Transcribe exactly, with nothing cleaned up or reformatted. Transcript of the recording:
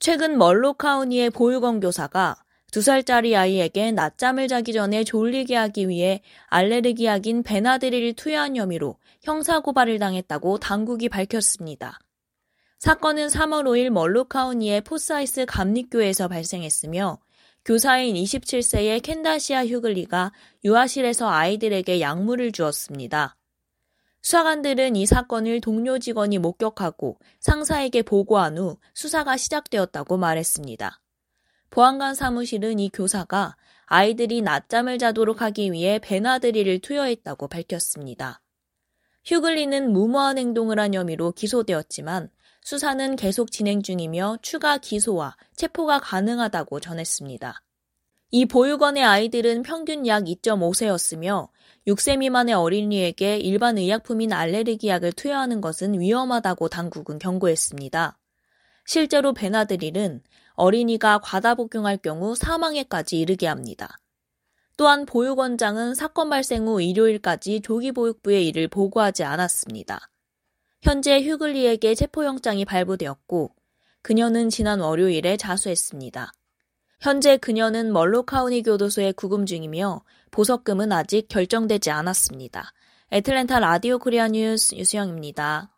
최근 멀로 카운티의 보육원 교사가 두 살짜리 아이에게 낮잠을 자기 전에 졸리게 하기 위해 알레르기약인 베나드릴을 투여한 혐의로 형사고발을 당했다고 당국이 밝혔습니다. 사건은 삼월 오일 멀로 카운티의 포사이스 감리교에서 발생했으며 교사인 이십칠 세의 캔다시아 휴글리가 유아실에서 아이들에게 약물을 주었습니다. 수사관들은 이 사건을 동료 직원이 목격하고 상사에게 보고한 후 수사가 시작되었다고 말했습니다. 보안관 사무실은 이 교사가 아이들이 낮잠을 자도록 하기 위해 베나드릴을 투여했다고 밝혔습니다. 휴글리는 무모한 행동을 한 혐의로 기소되었지만 수사는 계속 진행 중이며 추가 기소와 체포가 가능하다고 전했습니다. 이 보육원의 아이들은 평균 약 이 점 오 세였으며 육 세 미만의 어린이에게 일반 의약품인 알레르기약을 투여하는 것은 위험하다고 당국은 경고했습니다. 실제로 베나드릴은 어린이가 과다 복용할 경우 사망에까지 이르게 합니다. 또한 보육원장은 사건 발생 후 일요일까지 조기보육부에 이를 보고하지 않았습니다. 현재 휴글리에게 체포영장이 발부되었고 그녀는 지난 월요일에 자수했습니다. 현재 그녀는 멀로 카운티 교도소에 구금 중이며 보석금은 아직 결정되지 않았습니다. 애틀랜타 라디오 코리아 뉴스 유수영입니다.